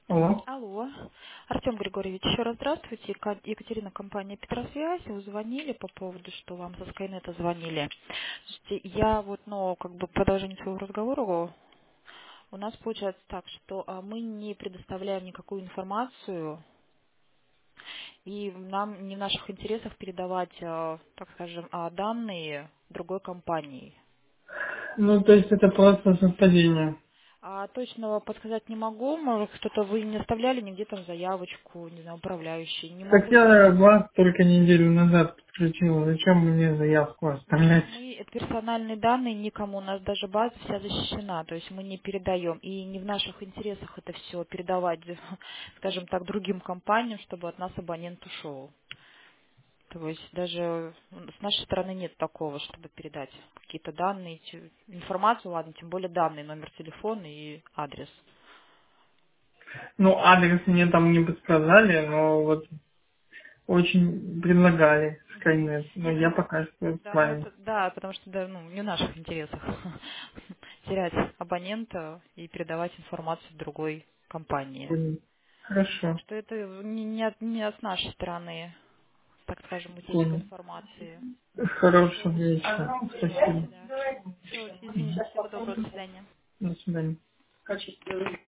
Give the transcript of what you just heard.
Алло. Алло. Артем Григорьевич, еще раз здравствуйте. Екатерина, компания Петросвязь. Вы звонили по поводу, что вам со Скайнета звонили. Слушайте, я вот, как бы продолжение своего разговора, у нас получается так, что мы не предоставляем никакую информацию, и нам не в наших интересах передавать, так скажем, данные другой компании. Ну, то есть это просто совпадение. Точно подсказать не могу. Может, кто-то вы не оставляли нигде там заявочку, не знаю, управляющий. Не Так могу я сказать. вас только неделю назад подключил. Зачем мне заявку Нет, оставлять? мы персональные данные никому, у нас даже база вся защищена, то есть мы не передаем. И не в наших интересах это все передавать, скажем так, другим компаниям, чтобы от нас абонент ушел. То есть даже с нашей стороны нет такого, чтобы передать какие-то данные, информацию, ладно, тем более данные, номер телефона и адрес. Ну, адрес мне там не подсказали, но вот очень предлагали Skynet. Но Нет, я пока что с да, вами. да, потому что да, не в наших интересах терять абонента и передавать информацию другой компании. Понял. Так Хорошо. что это не от нашей стороны, так скажем, утечка Понял. информации. Хорошего вечера. Спасибо. Да. Все, извините, всего доброго, до свидания. До свидания.